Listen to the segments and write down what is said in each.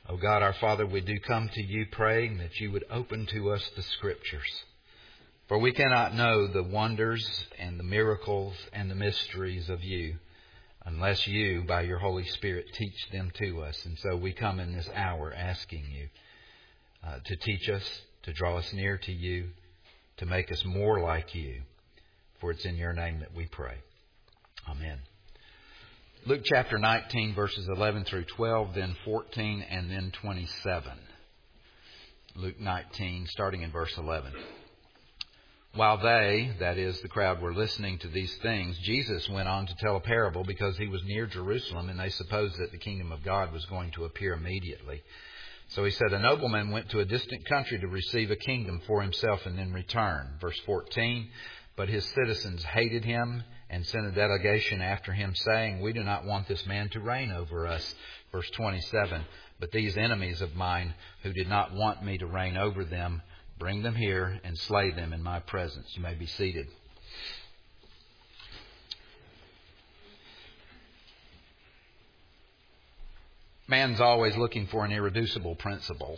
O God, our Father, we do come to you praying that you would open to us the Scriptures. For we cannot know the wonders and the miracles and the mysteries of you unless you, by your Holy Spirit, teach them to us. And so we come in this hour asking you to teach us, to draw us near to you, to make us more like you. For it's in your name that we pray. Amen. Luke chapter 19, verses 11 through 12, then 14, and then 27. Luke 19, starting in verse 11. While they, that is, the crowd, were listening to these things, Jesus went on to tell a parable because he was near Jerusalem and they supposed that the kingdom of God was going to appear immediately. So he said, a nobleman went to a distant country to receive a kingdom for himself and then return. Verse 14, but his citizens hated him and sent a delegation after him, saying, we do not want this man to reign over us. Verse 27, but these enemies of mine who did not want me to reign over them, bring them here and slay them in my presence. You may be seated. Man's always looking for an irreducible principle.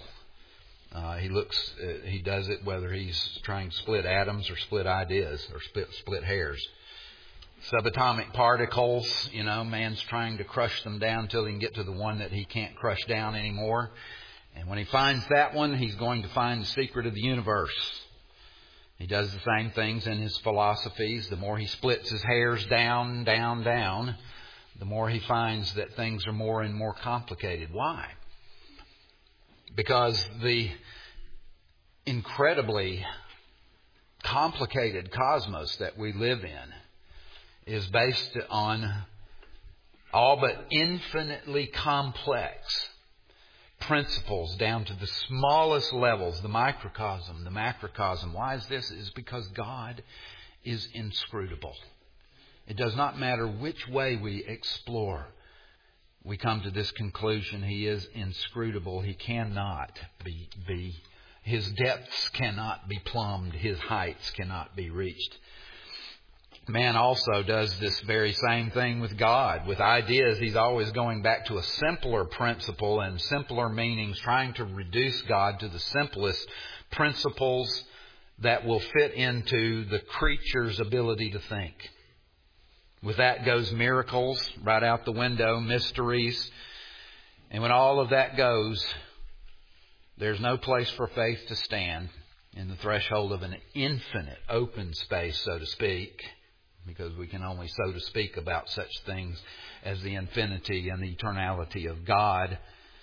He does it whether he's trying to split atoms or split ideas or split hairs. Subatomic particles, man's trying to crush them down until he can get to the one that he can't crush down anymore. And when he finds that one, he's going to find the secret of the universe. He does the same things in his philosophies. The more he splits his hairs down, the more he finds that things are more and more complicated. Why? Because the incredibly complicated cosmos that we live in is based on all but infinitely complex principles down to the smallest levels, the microcosm, the macrocosm. Why is this? It's because God is inscrutable. It does not matter which way we explore. We come to this conclusion. He is inscrutable. He cannot be his depths cannot be plumbed. His heights cannot be reached. Man also does this very same thing with God. With ideas, he's always going back to a simpler principle and simpler meanings, trying to reduce God to the simplest principles that will fit into the creature's ability to think. With that goes miracles right out the window, mysteries. And when all of that goes, there's no place for faith to stand in the threshold of an infinite open space, so to speak, because we can only, so to speak, about such things as the infinity and the eternality of God.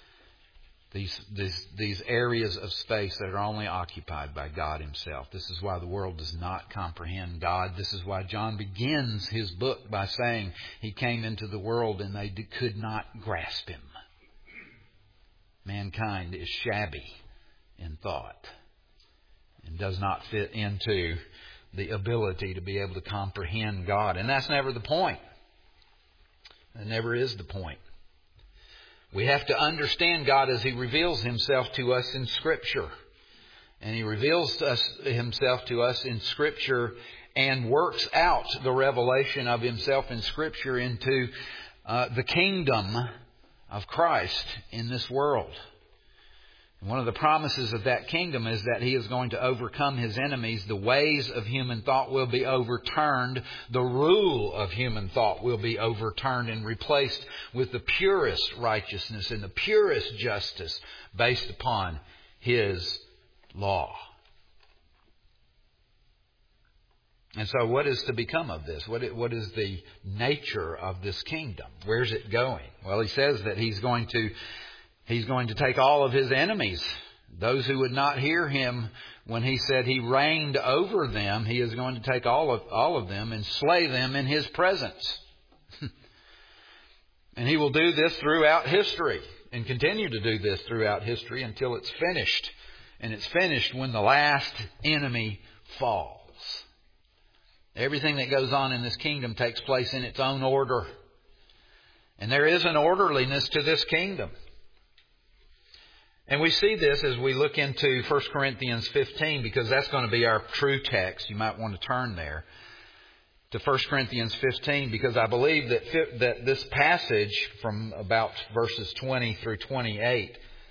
These areas of space that are only occupied by God Himself. This is why the world does not comprehend God. This is why John begins his book by saying He came into the world and they could not grasp Him. Mankind is shabby in thought and does not fit into the ability to be able to comprehend God. And that's never the point. That never is the point. We have to understand God as He reveals Himself to us in Scripture. And He reveals Himself to us in Scripture and works out the revelation of Himself in Scripture into the kingdom of Christ in this world. And one of the promises of that kingdom is that He is going to overcome His enemies. The ways of human thought will be overturned. The rule of human thought will be overturned and replaced with the purest righteousness and the purest justice based upon His law. And so what is to become of this? What is the nature of this kingdom? Where's it going? Well, He says that He's going to take all of His enemies, those who would not hear Him when He said He reigned over them. He is going to take all of them and slay them in His presence. And He will do this throughout history and continue to do this throughout history until it's finished. And it's finished when the last enemy falls. Everything that goes on in this kingdom takes place in its own order. And there is an orderliness to this kingdom. And we see this as we look into 1 Corinthians 15, because that's going to be our true text. You might want to turn there to 1 Corinthians 15, because I believe that this passage from about verses 20 through 28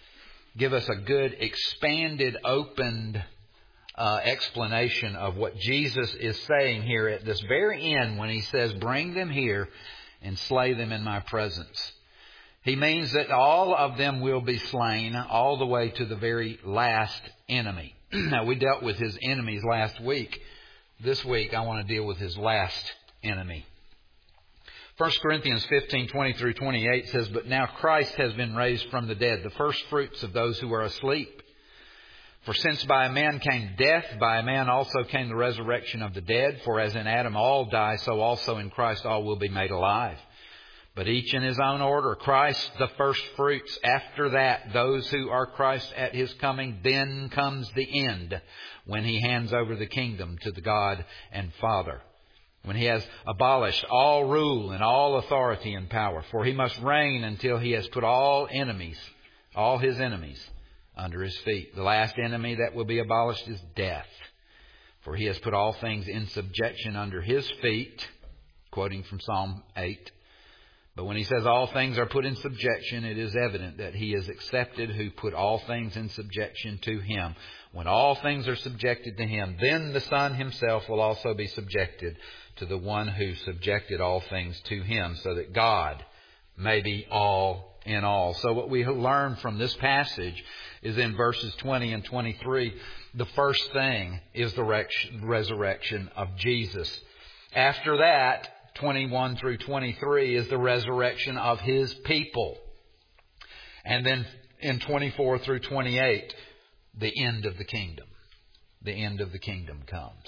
give us a good, expanded, opened explanation of what Jesus is saying here at this very end when He says, bring them here and slay them in my presence. He means that all of them will be slain all the way to the very last enemy. Now, we dealt with His enemies last week. This week, I want to deal with His last enemy. 1 Corinthians 15:20 through 28 says, but now Christ has been raised from the dead, the first fruits of those who are asleep. For since by a man came death, by a man also came the resurrection of the dead. For as in Adam all die, so also in Christ all will be made alive. But each in his own order. Christ the first fruits. After that, those who are Christ at His coming. Then comes the end, when He hands over the kingdom to the God and Father. When He has abolished all rule and all authority and power. For He must reign until He has put all His enemies, under His feet. The last enemy that will be abolished is death. For He has put all things in subjection under His feet. Quoting from Psalm 8. But when He says all things are put in subjection, it is evident that He is accepted who put all things in subjection to Him. When all things are subjected to Him, then the Son Himself will also be subjected to the one who subjected all things to Him, so that God may be all in all. So what we learn from this passage is in verses 20 and 23, the first thing is the resurrection of Jesus. After that, 21 through 23 is the resurrection of His people. And then in 24 through 28, the end of the kingdom. The end of the kingdom comes.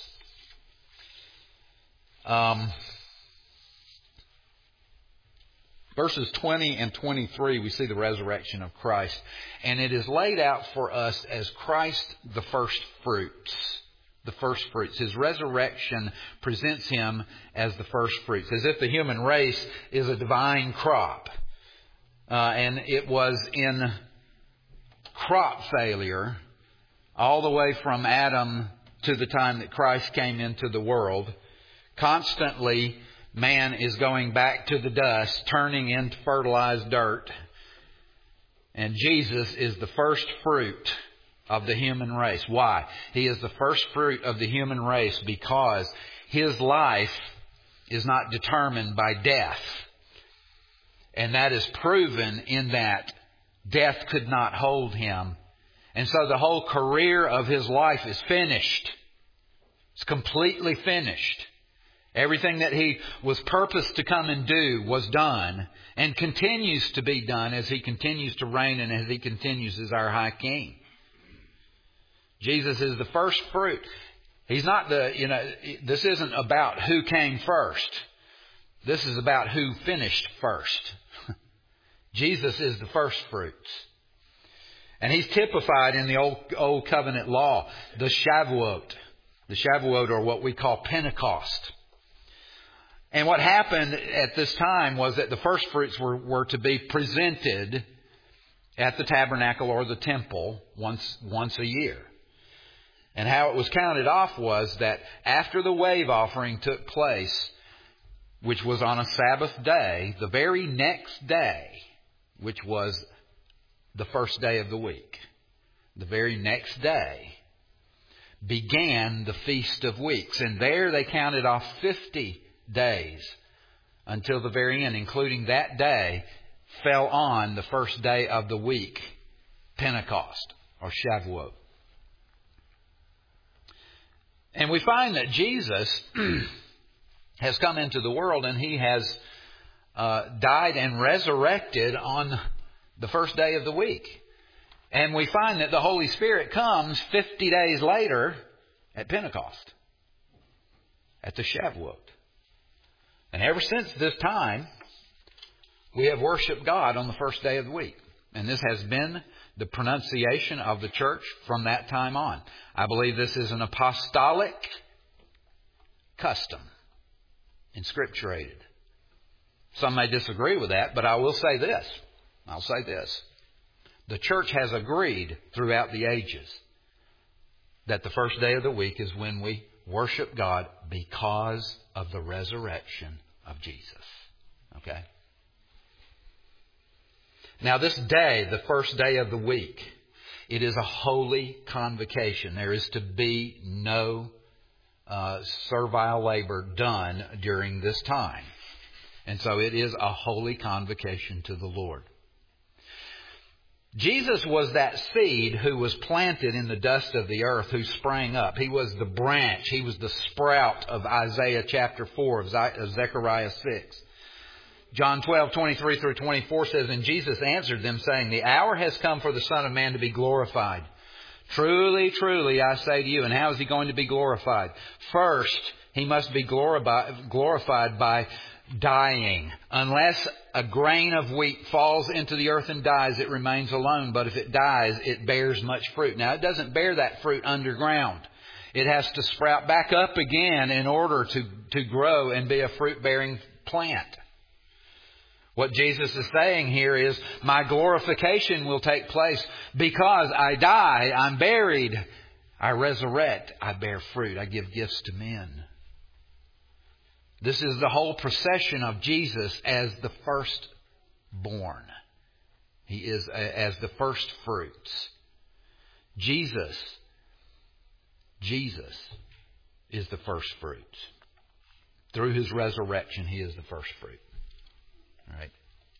Verses 20 and 23, we see the resurrection of Christ. And it is laid out for us as Christ the first fruits. The first fruits. His resurrection presents Him as the first fruits. As if the human race is a divine crop. And it was in crop failure all the way from Adam to the time that Christ came into the world. Constantly, man is going back to the dust, turning into fertilized dirt. And Jesus is the first fruit of the human race. Why? He is the first fruit of the human race because His life is not determined by death. And that is proven in that death could not hold Him. And so the whole career of His life is finished. It's completely finished. Everything that He was purposed to come and do was done and continues to be done as He continues to reign and as He continues as our High King. Jesus is the first fruit. He's not this isn't about who came first. This is about who finished first. Jesus is the first fruits. And He's typified in the Old Covenant law, the Shavuot. The Shavuot are what we call Pentecost. And what happened at this time was that the first fruits were to be presented at the tabernacle or the temple once a year. And how it was counted off was that after the wave offering took place, which was on a Sabbath day, the very next day, which was the first day of the week, the very next day began the Feast of Weeks. And there they counted off 50 days until the very end, including that day fell on the first day of the week, Pentecost or Shavuot. And we find that Jesus has come into the world and He has died and resurrected on the first day of the week. And we find that the Holy Spirit comes 50 days later at Pentecost, at the Shavuot. And ever since this time, we have worshiped God on the first day of the week. And this has been the pronunciation of the church from that time on. I believe this is an apostolic custom, inscripturated. Some may disagree with that, but I will say this. I'll say this. The church has agreed throughout the ages that the first day of the week is when we worship God because of the resurrection of Jesus. Okay? Now this day, the first day of the week, It is a holy convocation. There is to be no servile labor done during this time. And so it is a holy convocation to the Lord. Jesus was that seed who was planted in the dust of the earth, who sprang up. He was the branch. He was the sprout of Isaiah chapter 4, of Zechariah 6. John 12:23 through 24 says, "And Jesus answered them, saying, The hour has come for the Son of Man to be glorified. Truly, truly, I say to you." And how is He going to be glorified? First, He must be glorified by dying. Unless a grain of wheat falls into the earth and dies, it remains alone. But if it dies, it bears much fruit. Now, it doesn't bear that fruit underground. It has to sprout back up again in order to grow and be a fruit-bearing plant. What Jesus is saying here is, my glorification will take place because I die, I'm buried, I resurrect, I bear fruit, I give gifts to men. This is the whole procession of Jesus as the firstborn. He is as the first fruits. Jesus is the first fruit. Through His resurrection, He is the first fruit. All right.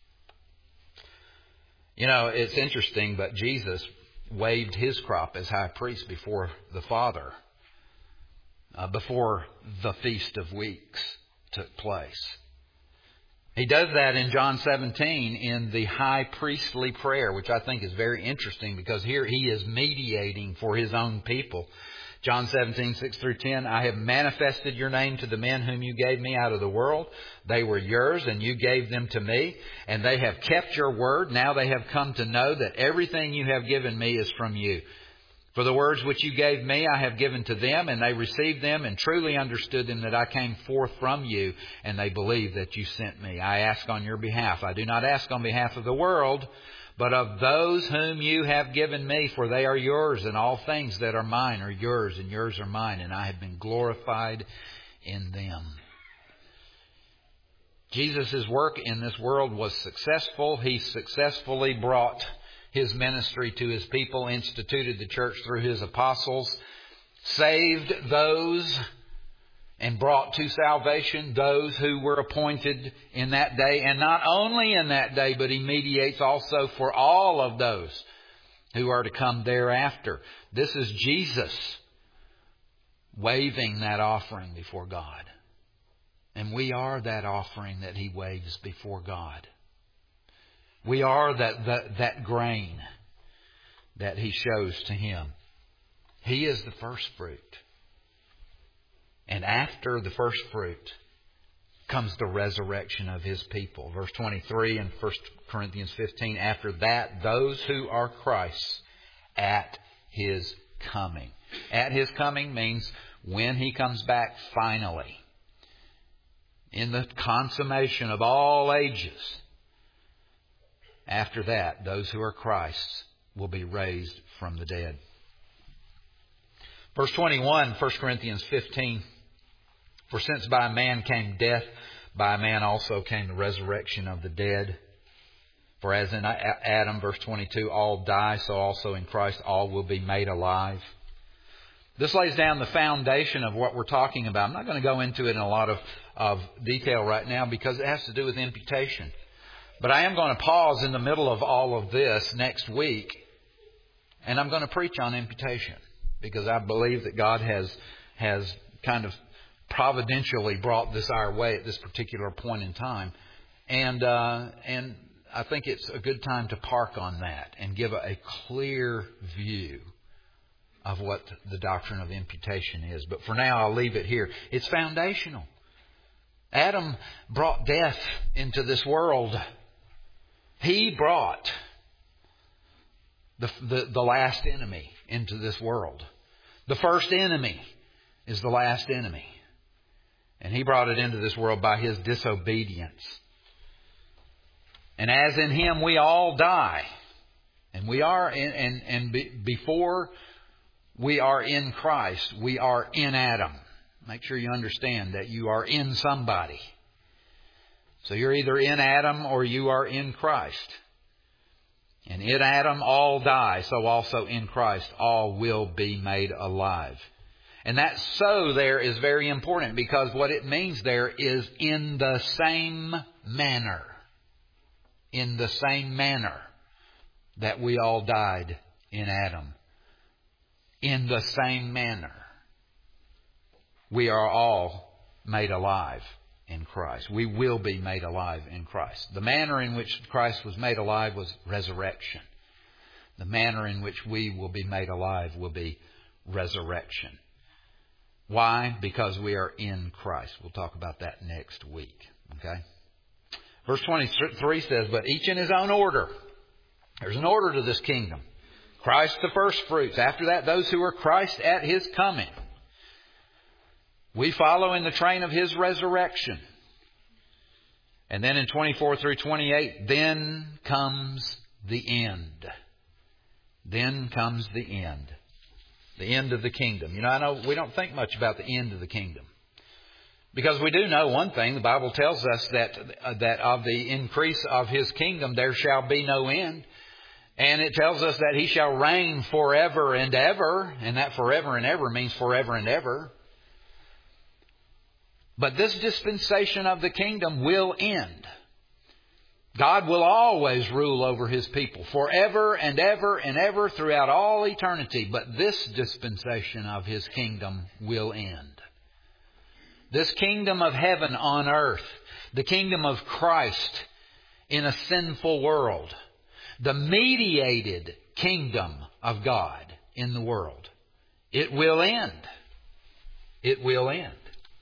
You know, it's interesting, but Jesus waived His crop as high priest before the Father, before the Feast of Weeks took place. He does that in John 17 in the high priestly prayer, which I think is very interesting because here He is mediating for His own people. John 17:6 through 10, "I have manifested your name to the men whom you gave me out of the world. They were yours, and you gave them to me, and they have kept your word. Now they have come to know that everything you have given me is from you. For the words which you gave me I have given to them, and they received them and truly understood them, that I came forth from you, and they believe that you sent me. I ask on your behalf. I do not ask on behalf of the world, but of those whom you have given me, for they are yours, and all things that are mine are yours, and yours are mine, and I have been glorified in them." Jesus' work in this world was successful. He successfully brought His ministry to His people, instituted the church through His apostles, saved those and brought to salvation those who were appointed in that day. And not only in that day, but He mediates also for all of those who are to come thereafter. This is Jesus waving that offering before God. And we are that offering that He waves before God. We are that grain that He shows to Him. He is the first fruit. And after the first fruit comes the resurrection of His people. Verse 23 in 1 Corinthians 15, "After that, those who are Christ's at His coming." At His coming means when He comes back finally. In the consummation of all ages. After that, those who are Christ's will be raised from the dead. Verse 21, 1 Corinthians 15. "For since by a man came death, by a man also came the resurrection of the dead. For as in Adam," verse 22, "all die, so also in Christ all will be made alive." This lays down the foundation of what we're talking about. I'm not going to go into it in a lot of detail right now because it has to do with imputation. But I am going to pause in the middle of all of this next week, and I'm going to preach on imputation because I believe that God has kind of providentially brought this our way at this particular point in time. And I think it's a good time to park on that and give a clear view of what the doctrine of imputation is. But for now, I'll leave it here. It's foundational. Adam brought death into this world. He brought the last enemy into this world. The first enemy is the last enemy. And He brought it into this world by His disobedience. And as in Him we all die. And we are before we are in Christ, we are in Adam. Make sure you understand that you are in somebody. So you're either in Adam or you are in Christ. And in Adam all die, so also in Christ all will be made alive. And that "so" there is very important, because what it means there is in the same manner. In the same manner that we all died in Adam. In the same manner we are all made alive in Christ. We will be made alive in Christ. The manner in which Christ was made alive was resurrection. The manner in which we will be made alive will be resurrection. Why? Because we are in Christ. We'll talk about that next week. Okay? Verse 23 says, "But each in his own order." There's an order to this kingdom. Christ the first fruits. After that, those who are Christ at His coming. We follow in the train of His resurrection. And then in 24 through 28, then comes the end. Then comes the end. The end of the kingdom. You know, I know we don't think much about the end of the kingdom. Because we do know one thing. The Bible tells us that of the increase of His kingdom there shall be no end. And it tells us that He shall reign forever and ever. And that forever and ever means forever and ever. But this dispensation of the kingdom will end. God will always rule over His people forever and ever and ever throughout all eternity. But this dispensation of His kingdom will end. This kingdom of heaven on earth, the kingdom of Christ in a sinful world, the mediated kingdom of God in the world, it will end. It will end.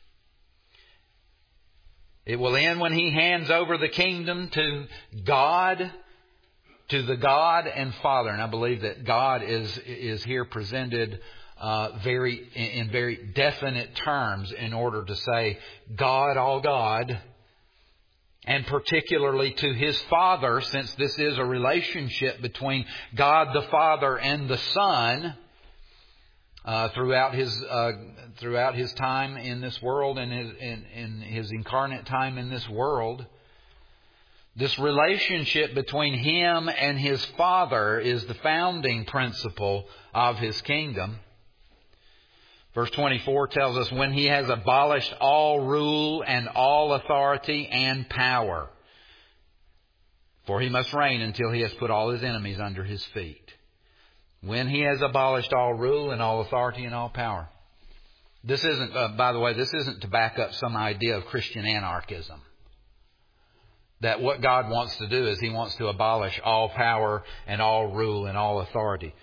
It will end when He hands over the kingdom to God, to the God and Father. And I believe that God is here presented in very definite terms in order to say God, all God, and particularly to His Father, since this is a relationship between God the Father and the Son. Throughout his time in this world and in his incarnate time in this world, this relationship between Him and His Father is the founding principle of His kingdom. Verse 24 tells us, when He has abolished all rule and all authority and power, for He must reign until He has put all His enemies under His feet. When He has abolished all rule and all authority and all power. This isn't, by the way, this isn't to back up some idea of Christian anarchism. That what God wants to do is He wants to abolish all power and all rule and all authority.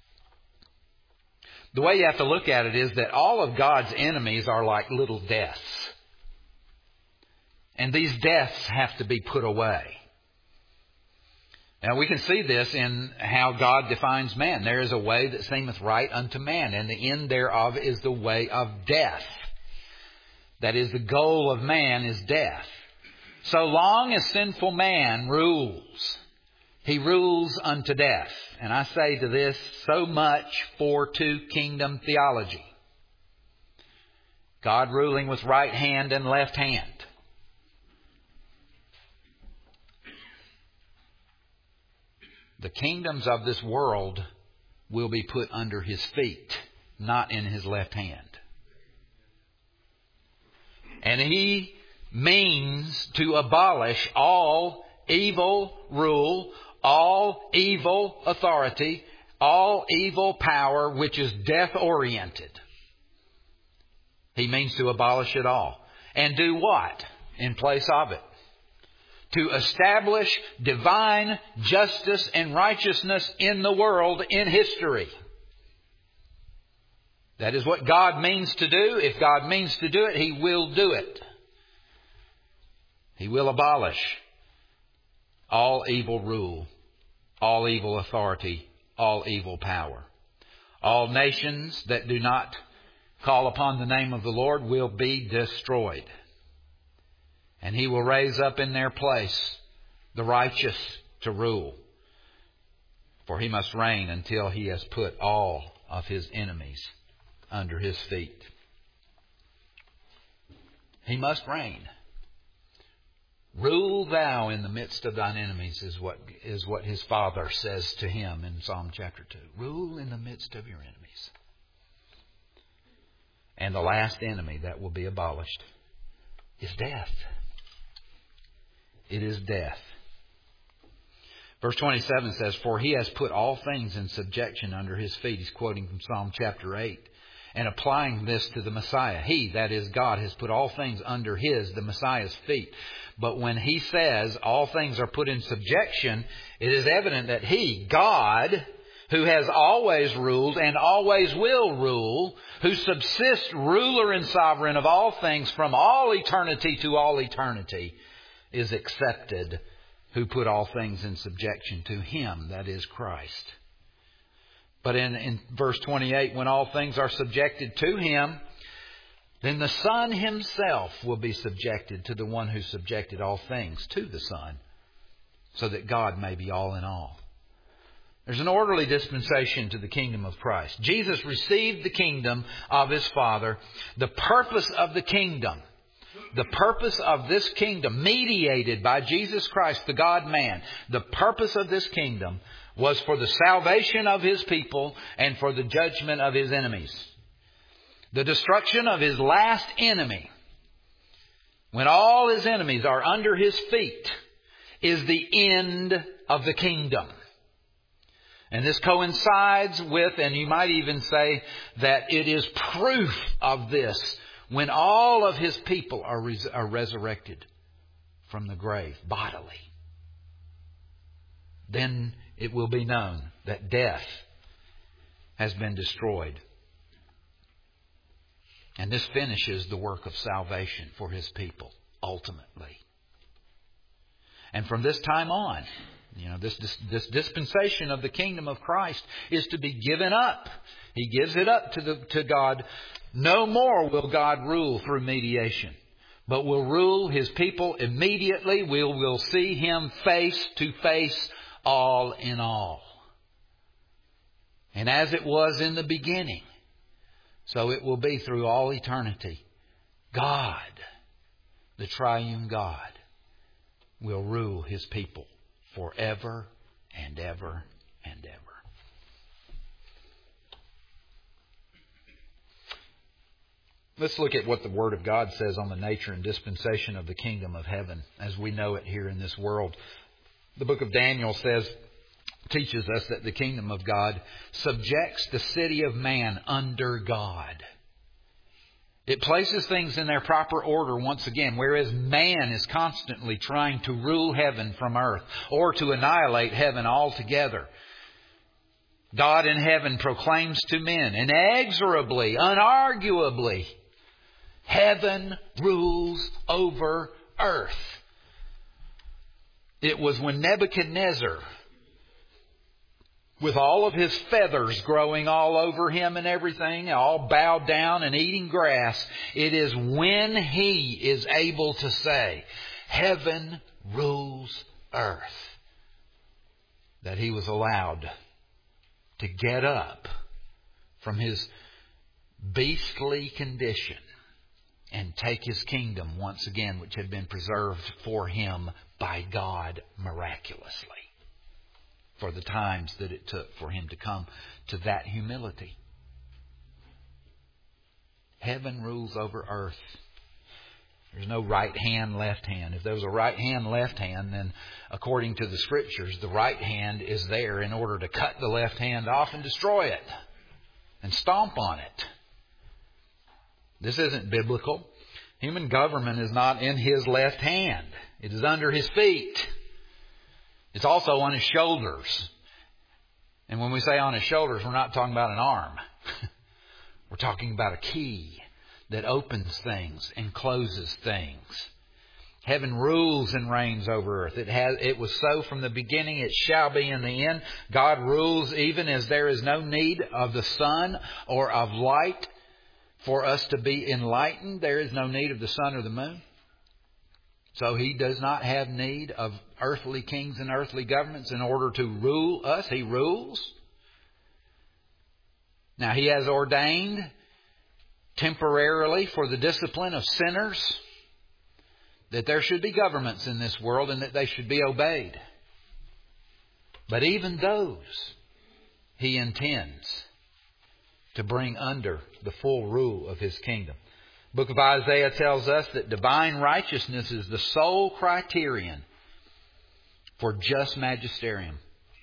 The way you have to look at it is that all of God's enemies are like little deaths. And these deaths have to be put away. Now we can see this in how God defines man. There is a way that seemeth right unto man, and the end thereof is the way of death. That is, the goal of man is death. So long as sinful man rules, he rules unto death. And I say to this, so much for two-kingdom theology. God ruling with right hand and left hand. The kingdoms of this world will be put under His feet, not in His left hand. And He means to abolish all evil rule, all evil authority, all evil power which is death-oriented. He means to abolish it all. And do what in place of it? To establish divine justice and righteousness in the world, in history. That is what God means to do. If God means to do it, He will do it. He will abolish all evil rule, all evil authority, all evil power. All nations that do not call upon the name of the Lord will be destroyed. And He will raise up in their place the righteous to rule. For He must reign until He has put all of His enemies under His feet. He must reign. Rule thou in the midst of thine enemies is what his Father says to him in Psalm chapter 2. Rule in the midst of your enemies. And the last enemy that will be abolished is death. It is death. Verse 27 says, for he has put all things in subjection under his feet. He's quoting from Psalm chapter 8 and applying this to the Messiah. He, that is God, has put all things under the Messiah's feet. But when he says all things are put in subjection, it is evident that he, God, who has always ruled and always will rule, who subsists ruler and sovereign of all things from all eternity to all eternity, is accepted, who put all things in subjection to him, that is Christ. But in verse 28, when all things are subjected to him, then the Son himself will be subjected to the one who subjected all things to the Son, so that God may be all in all. There's an orderly dispensation to the kingdom of Christ. Jesus received the kingdom of his Father. The purpose of the kingdom, the purpose of this kingdom, mediated by Jesus Christ, the God-man, the purpose of this kingdom was for the salvation of his people and for the judgment of his enemies. The destruction of his last enemy, when all his enemies are under his feet, is the end of the kingdom. And this coincides with, and you might even say that it is proof of this, when all of his people are resurrected from the grave bodily. Then it will be known that death has been destroyed. And this finishes the work of salvation for his people, ultimately. And from this time on, this dispensation of the kingdom of Christ is to be given up. He gives it up to God. No more will God rule through mediation, but will rule his people immediately. We will see him face to face, all in all. And as it was in the beginning, so it will be through all eternity. God, the triune God, will rule his people forever and ever and ever. Let's look at what the Word of God says on the nature and dispensation of the kingdom of heaven as we know it here in this world. The book of Daniel teaches us that the kingdom of God subjects the city of man under God. It places things in their proper order once again, whereas man is constantly trying to rule heaven from earth or to annihilate heaven altogether. God in heaven proclaims to men inexorably, unarguably, heaven rules over earth. It was when Nebuchadnezzar, with all of his feathers growing all over him and everything, all bowed down and eating grass, it is when he is able to say, heaven rules earth, that he was allowed to get up from his beastly condition and take his kingdom once again, which had been preserved for him by God miraculously, for the times that it took for him to come to that humility. Heaven rules over earth. There's no right hand, left hand. If there was a right hand, left hand, then according to the Scriptures, the right hand is there in order to cut the left hand off and destroy it and stomp on it. This isn't biblical. Human government is not in his left hand. It is under his feet. It's also on his shoulders. And when we say on his shoulders, we're not talking about an arm. We're talking about a key that opens things and closes things. Heaven rules and reigns over earth. It was so from the beginning. It shall be in the end. God rules even as there is no need of the sun or of light for us to be enlightened. There is no need of the sun or the moon. So he does not have need of earthly kings and earthly governments in order to rule us. He rules. Now he has ordained temporarily for the discipline of sinners that there should be governments in this world and that they should be obeyed. But even those He intends to bring under the full rule of His kingdom. The book of Isaiah tells us that divine righteousness is the sole criterion for just magisterium.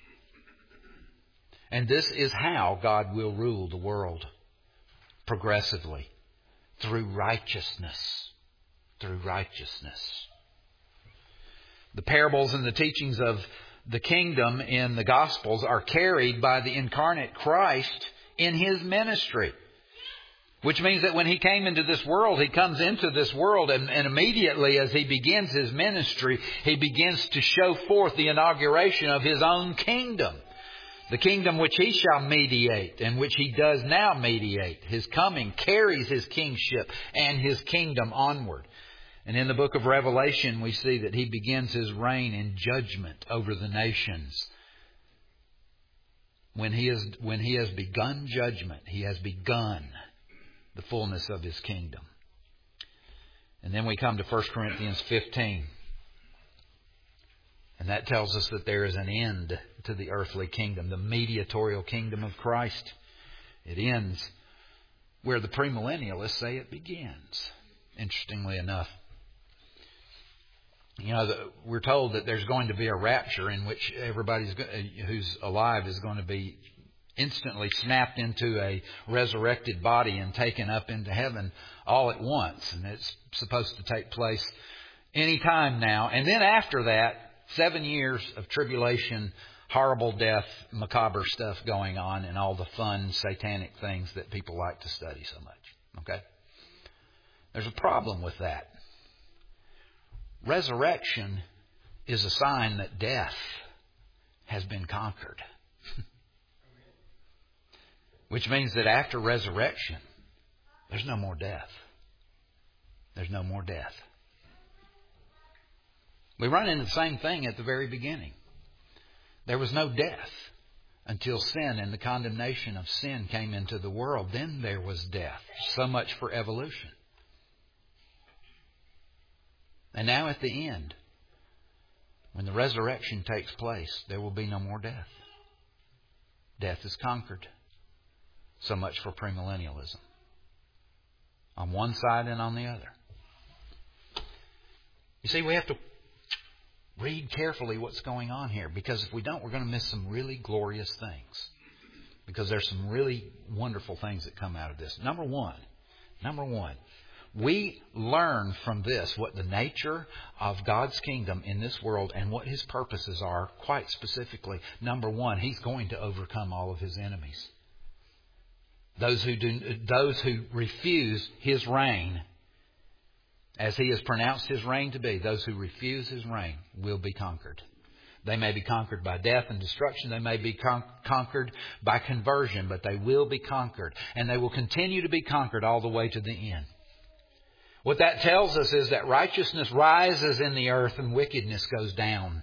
And this is how God will rule the world progressively, through righteousness. Through righteousness. The parables and the teachings of the kingdom in the Gospels are carried by the incarnate Christ in His ministry. Which means that when He came into this world, He comes into this world and immediately as He begins His ministry, He begins to show forth the inauguration of His own kingdom. The kingdom which He shall mediate and which He does now mediate. His coming carries His kingship and His kingdom onward. And in the book of Revelation, we see that He begins His reign in judgment over the nations. When He has begun judgment, He has begun the fullness of His kingdom. And then we come to 1 Corinthians 15. And that tells us that there is an end to the earthly kingdom, the mediatorial kingdom of Christ. It ends where the premillennialists say it begins, interestingly enough. You know, we're told that there's going to be a rapture in which everybody who's alive is going to be instantly snapped into a resurrected body and taken up into heaven all at once. And it's supposed to take place any time now. And then after that, 7 years of tribulation, horrible death, macabre stuff going on, and all the fun satanic things that people like to study so much. Okay? There's a problem with that. Resurrection is a sign that death has been conquered. Which means that after resurrection, there's no more death. There's no more death. We run into the same thing at the very beginning. There was no death until sin and the condemnation of sin came into the world. Then there was death. So much for evolution. And now at the end, when the resurrection takes place, there will be no more death. Death is conquered. So much for premillennialism. On one side and on the other. You see, we have to read carefully what's going on here, because if we don't, we're going to miss some really glorious things. Because there's some really wonderful things that come out of this. Number one, we learn from this what the nature of God's kingdom in this world and what His purposes are quite specifically. Number one, He's going to overcome all of His enemies. Those who refuse His reign, as He has pronounced His reign to be, those who refuse His reign will be conquered. They may be conquered by death and destruction. They may be conquered by conversion, but they will be conquered. And they will continue to be conquered all the way to the end. What that tells us is that righteousness rises in the earth and wickedness goes down.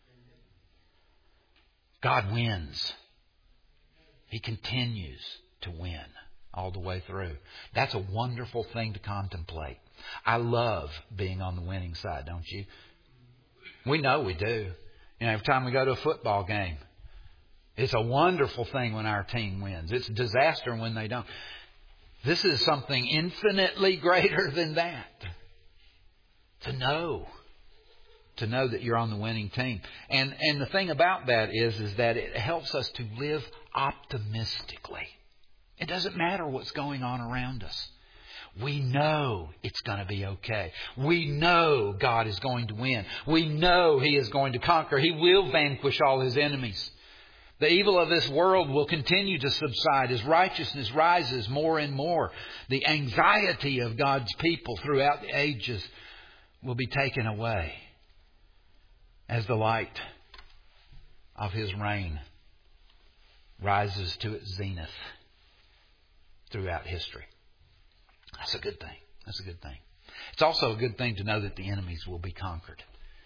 God wins. He continues to win all the way through. That's a wonderful thing to contemplate. I love being on the winning side, don't you? We know we do. You know, every time we go to a football game, it's a wonderful thing when our team wins. It's a disaster when they don't. This is something infinitely greater than that. To know that you're on the winning team. And the thing about that is that it helps us to live optimistically. It doesn't matter what's going on around us. We know it's going to be okay. We know God is going to win. We know He is going to conquer. He will vanquish all His enemies. The evil of this world will continue to subside as righteousness rises more and more. The anxiety of God's people throughout the ages will be taken away as the light of His reign rises to its zenith throughout history. That's a good thing. That's a good thing. It's also a good thing to know that the enemies will be conquered.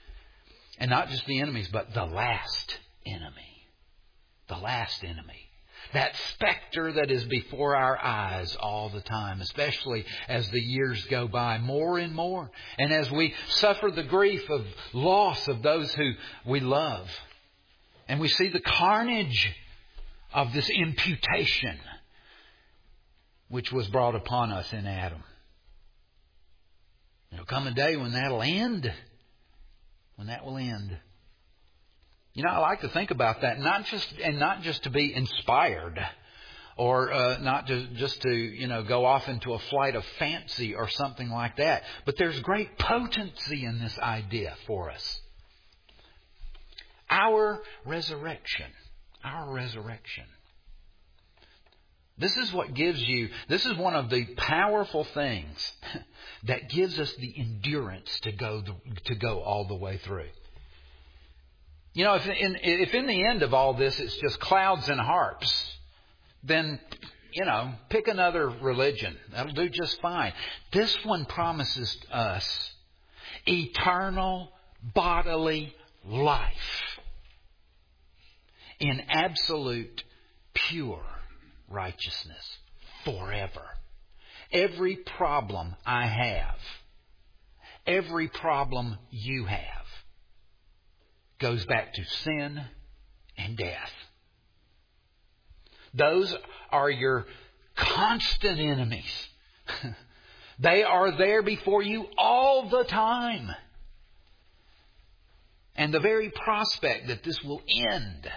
And not just the enemies, but the last enemy. The last enemy. That specter that is before our eyes all the time, especially as the years go by more and more. And as we suffer the grief of loss of those who we love. And we see the carnage of this imputation which was brought upon us in Adam. There'll come a day when that'll end. When that will end. You know, I like to think about that, not just to be inspired, or not just to go off into a flight of fancy or something like that. But there's great potency in this idea for us. Our resurrection. Our resurrection. This is what gives you, this is one of the powerful things that gives us the endurance to go all the way through. You know, if in the end of all this it's just clouds and harps, then, pick another religion. That'll do just fine. This one promises us eternal bodily life in absolute pure righteousness forever. Every problem I have, every problem you have, goes back to sin and death. Those are your constant enemies. They are there before you all the time. And the very prospect that this will end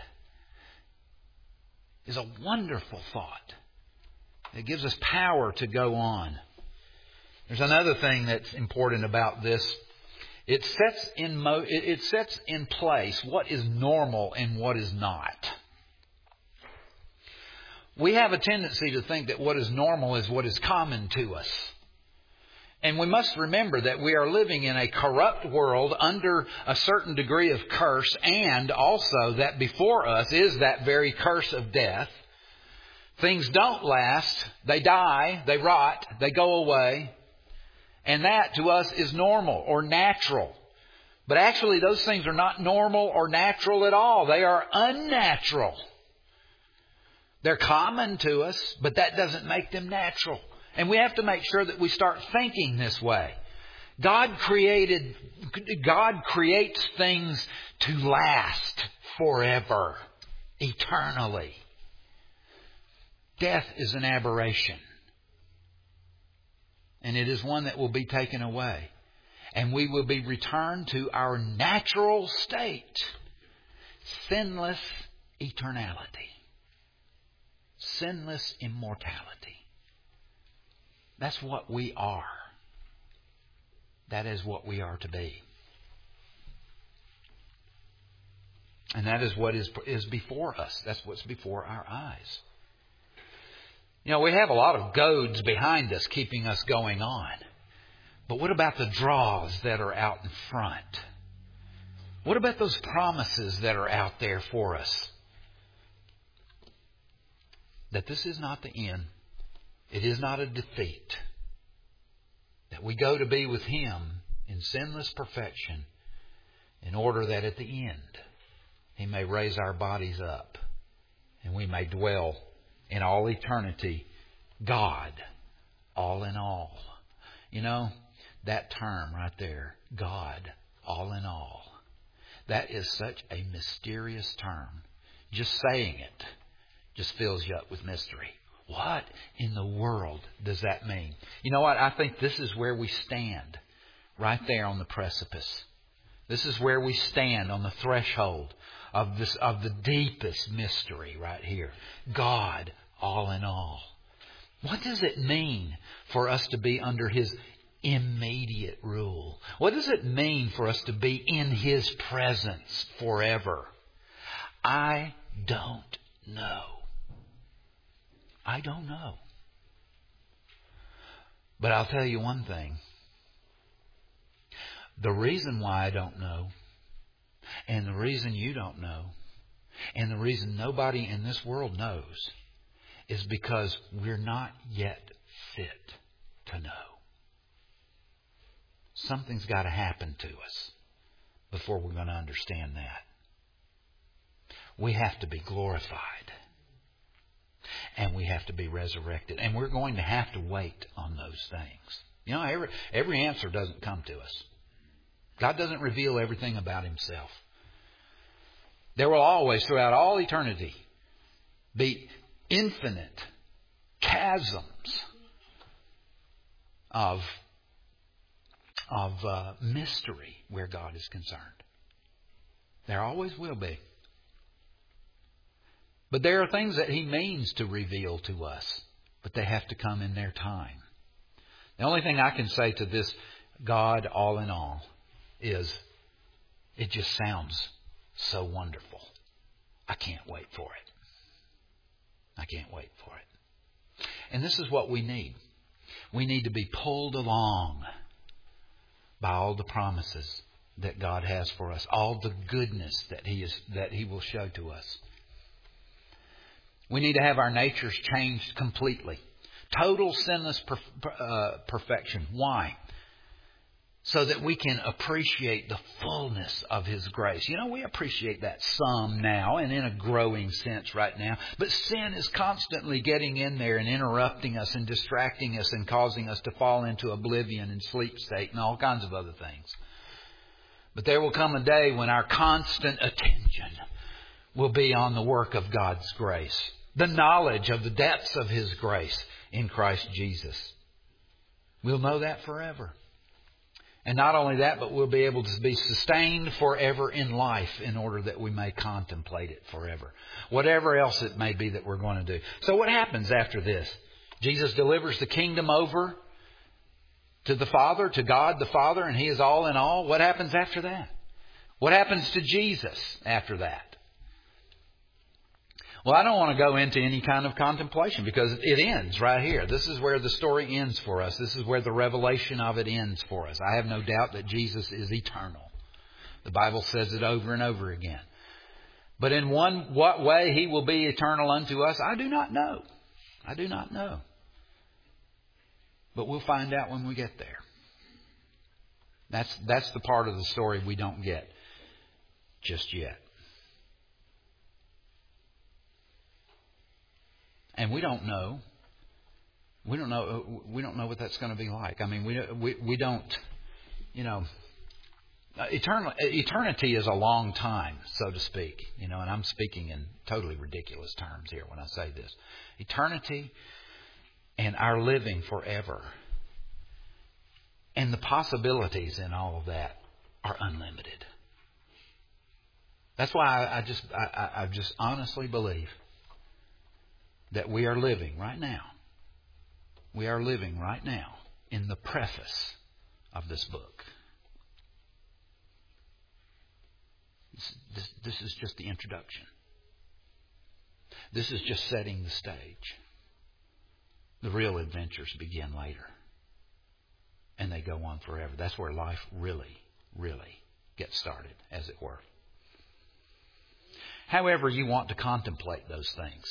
is a wonderful thought. It gives us power to go on. There's another thing that's important about this. It sets in place what is normal and what is not. We have a tendency to think that what is normal is what is common to us. And we must remember that we are living in a corrupt world under a certain degree of curse, and also that before us is that very curse of death. Things don't last. They die. They rot. They go away. And that to us is normal or natural. But actually those things are not normal or natural at all. They are unnatural. They're common to us, but that doesn't make them natural. And we have to make sure that we start thinking this way. God creates things to last forever, eternally. Death is an aberration. And it is one that will be taken away. And we will be returned to our natural state. Sinless eternality. Sinless immortality. That's what we are. That is what we are to be. And that is what is before us. That's what's before our eyes. You know, we have a lot of goads behind us keeping us going on. But what about the draws that are out in front? What about those promises that are out there for us? That this is not the end. It is not a defeat. That we go to be with Him in sinless perfection in order that at the end He may raise our bodies up and we may dwell in all eternity, God, all in all. You know, that term right there, God, all in all. That is such a mysterious term. Just saying it just fills you up with mystery. What in the world does that mean? You know what? I think this is where we stand, right there on the precipice. This is where we stand on the threshold of the deepest mystery right here. God, all in all. What does it mean for us to be under His immediate rule? What does it mean for us to be in His presence forever? I don't know. I don't know. But I'll tell you one thing. The reason why I don't know, and the reason you don't know, and the reason nobody in this world knows, is because we're not yet fit to know. Something's got to happen to us before we're going to understand that. We have to be glorified. and we have to be resurrected. And we're going to have to wait on those things. You know, every answer doesn't come to us. God doesn't reveal everything about Himself. There will always, throughout all eternity, be infinite chasms of mystery where God is concerned. There always will be. But there are things that He means to reveal to us, but they have to come in their time. The only thing I can say to this God all in all is it just sounds so wonderful. I can't wait for it. I can't wait for it. And this is what we need. We need to be pulled along by all the promises that God has for us, all the goodness that He will show to us. We need to have our natures changed completely. Total sinless perfection. Why? So that we can appreciate the fullness of His grace. You know, we appreciate that some now and in a growing sense right now. But sin is constantly getting in there and interrupting us and distracting us and causing us to fall into oblivion and sleep state and all kinds of other things. But there will come a day when our constant attention will be on the work of God's grace. The knowledge of the depths of His grace in Christ Jesus. We'll know that forever. And not only that, but we'll be able to be sustained forever in life in order that we may contemplate it forever. Whatever else it may be that we're going to do. So what happens after this? Jesus delivers the kingdom over to the Father, to God the Father, and He is all in all. What happens after that? What happens to Jesus after that? Well, I don't want to go into any kind of contemplation because it ends right here. This is where the story ends for us. This is where the revelation of it ends for us. I have no doubt that Jesus is eternal. The Bible says it over and over again. But in what way He will be eternal unto us, I do not know. I do not know. But we'll find out when we get there. That's the part of the story we don't get just yet. And we don't know. We don't know what that's going to be like. I mean, we don't. You know, eternity is a long time, so to speak. You know, and I'm speaking in totally ridiculous terms here when I say this. Eternity and our living forever, and the possibilities in all of that are unlimited. That's why I just honestly believe that we are living right now. We are living right now in the preface of this book. This is just the introduction. This is just setting the stage. The real adventures begin later. And they go on forever. That's where life really, really gets started, as it were. However you want to contemplate those things,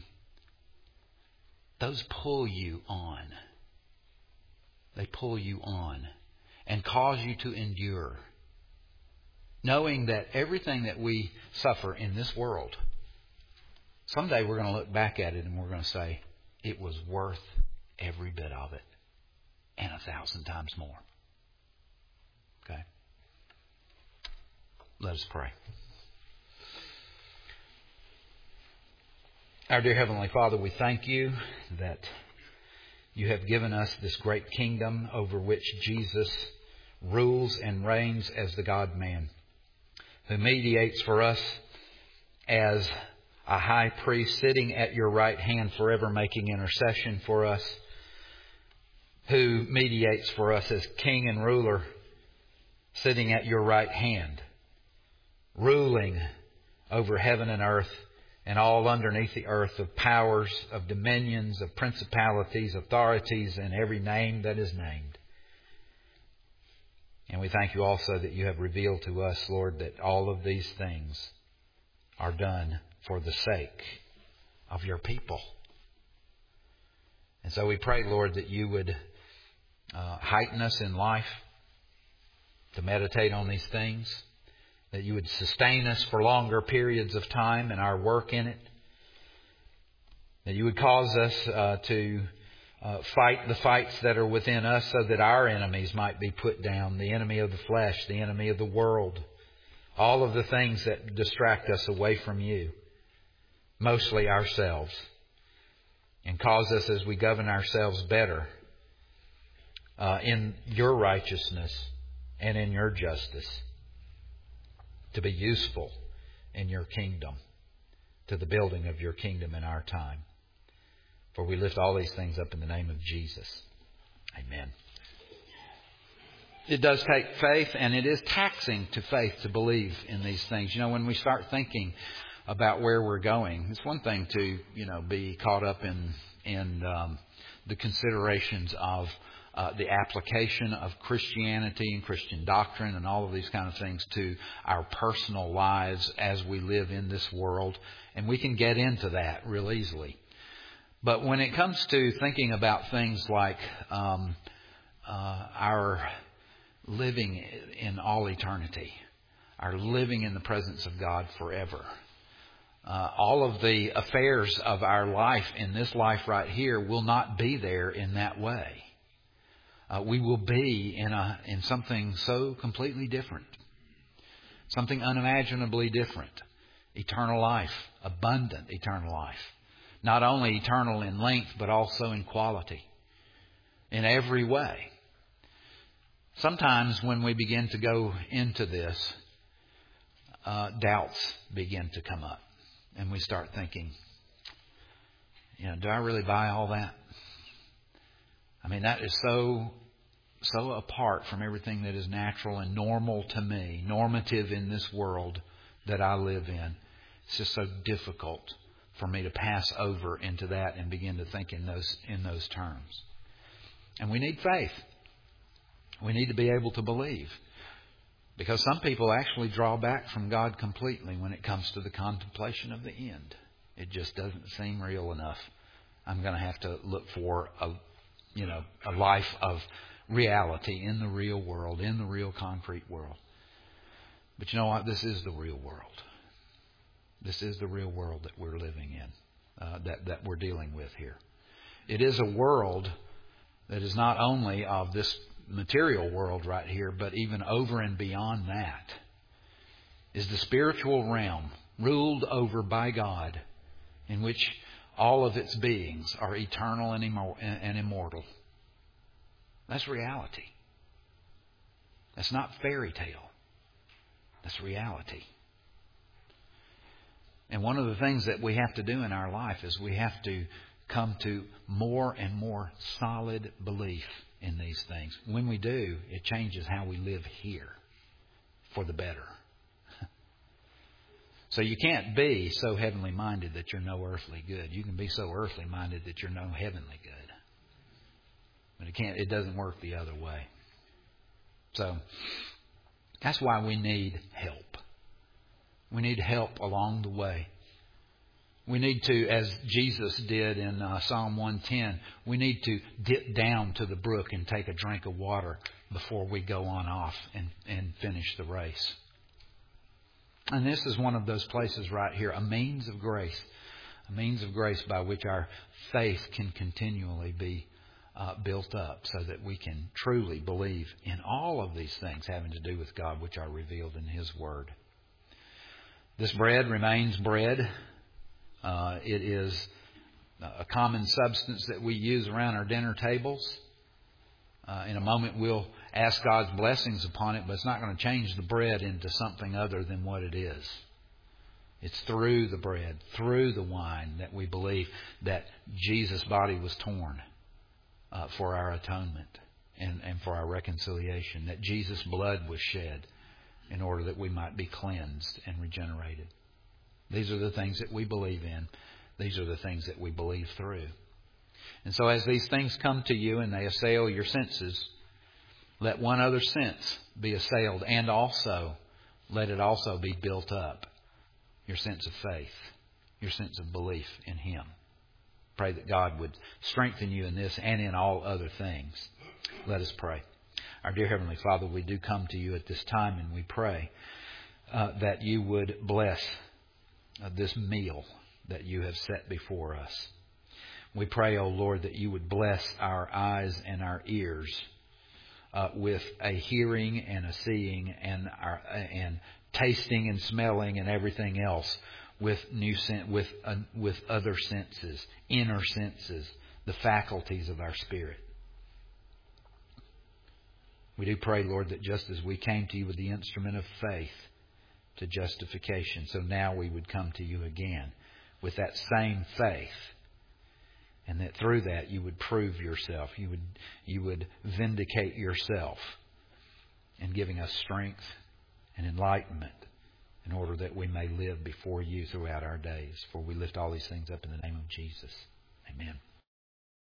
those pull you on. They pull you on and cause you to endure. Knowing that everything that we suffer in this world, someday we're going to look back at it and we're going to say, it was worth every bit of it and 1,000 times more. Okay? Let us pray. Our dear Heavenly Father, we thank You that You have given us this great kingdom over which Jesus rules and reigns as the God-man, who mediates for us as a high priest sitting at Your right hand forever making intercession for us, who mediates for us as King and ruler sitting at Your right hand, ruling over heaven and earth, and all underneath the earth, of powers, of dominions, of principalities, authorities, and every name that is named. And we thank You also that You have revealed to us, Lord, that all of these things are done for the sake of Your people. And so we pray, Lord, that You would heighten us in life to meditate on these things, that You would sustain us for longer periods of time in our work in it, That you would cause us to fight the fights that are within us so that our enemies might be put down. The enemy of the flesh, the enemy of the world. All of the things that distract us away from you. Mostly ourselves. And cause us as we govern ourselves better in your righteousness and in your justice. To be useful in your kingdom. To the building of your kingdom in our time. For we lift all these things up in the name of Jesus. Amen. It does take faith, and it is taxing to faith to believe in these things. You know, when we start thinking about where we're going, it's one thing to, be caught up in the considerations of the application of Christianity and Christian doctrine and all of these kind of things to our personal lives as we live in this world. And we can get into that real easily. But when it comes to thinking about things like our living in all eternity, our living in the presence of God forever, all of the affairs of our life in this life right here will not be there in that way. We will be in something so completely different, something unimaginably different. Eternal life, abundant eternal life. Not only eternal in length, but also in quality. In every way. Sometimes when we begin to go into this, doubts begin to come up. And we start thinking, do I really buy all that? I mean, that is so apart from everything that is natural and normal to me, normative in this world that I live in. It's just so difficult for me to pass over into that and begin to think in those terms. And we need faith. We need to be able to believe. Because some people actually draw back from God completely when it comes to the contemplation of the end. It just doesn't seem real enough. I'm going to have to look for a life of reality in the real world, in the real concrete world. But you know what? This is the real world. This is the real world that we're living in, that we're dealing with here. It is a world that is not only of this material world right here, but even over and beyond that is the spiritual realm ruled over by God, in which all of its beings are eternal and immortal. That's reality. That's not fairy tale. That's reality. And one of the things that we have to do in our life is we have to come to more and more solid belief in these things. When we do, it changes how we live here for the better. So you can't be so heavenly minded that you're no earthly good. You can be so earthly minded that you're no heavenly good. But it doesn't work the other way. So that's why we need help. We need help along the way. We need to, as Jesus did in Psalm 110, we need to dip down to the brook and take a drink of water before we go on off and finish the race. And this is one of those places right here, a means of grace by which our faith can continually be built up so that we can truly believe in all of these things having to do with God, which are revealed in His Word. This bread remains bread. It is a common substance that we use around our dinner tables. In a moment we'll ask God's blessings upon it, but it's not going to change the bread into something other than what it is. It's through the bread, through the wine, that we believe that Jesus' body was torn for our atonement and for our reconciliation, that Jesus' blood was shed in order that we might be cleansed and regenerated. These are the things that we believe in. These are the things that we believe through. And so as these things come to you and they assail your senses, let one other sense be assailed, and also let it also be built up. Your sense of faith, your sense of belief in Him. Pray that God would strengthen you in this and in all other things. Let us pray. Our dear Heavenly Father, we do come to you at this time, and we pray that you would bless this meal that you have set before us. We pray, O Lord, that you would bless our eyes and our ears with a hearing and a seeing and tasting and smelling and everything else with with other senses, inner senses, the faculties of our spirit. We do pray, Lord, that just as we came to you with the instrument of faith to justification, so now we would come to you again with that same faith. And that through that you would prove yourself. You would vindicate yourself in giving us strength and enlightenment in order that we may live before you throughout our days. For we lift all these things up in the name of Jesus. Amen.